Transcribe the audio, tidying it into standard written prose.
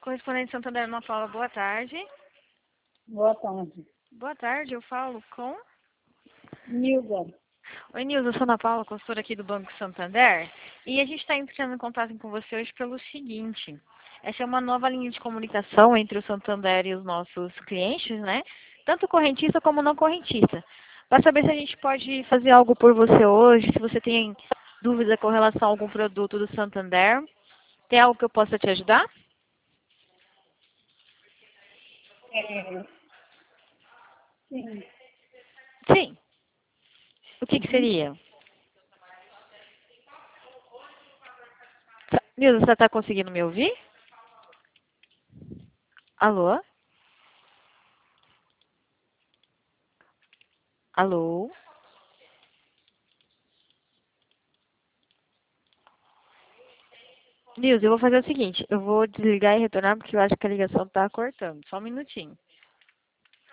correspondente Santander não fala boa tarde. Boa tarde. Boa tarde, eu falo com... Nilda. Oi, Nilza, eu sou Ana Paula, consultora aqui do Banco Santander. E a gente está entrando em contato com você hoje pelo seguinte. Essa é uma nova linha de comunicação entre o Santander e os nossos clientes, né? Tanto correntista como não correntista. Para saber se a gente pode fazer algo por você hoje, se você tem dúvida com relação a algum produto do Santander. Tem algo que eu possa te ajudar? Sim. Sim. O que seria? Nilza, você está conseguindo me ouvir? Alô? Alô? Nilza, eu vou fazer o seguinte, eu vou desligar e retornar porque eu acho que a ligação está cortando. Só um minutinho.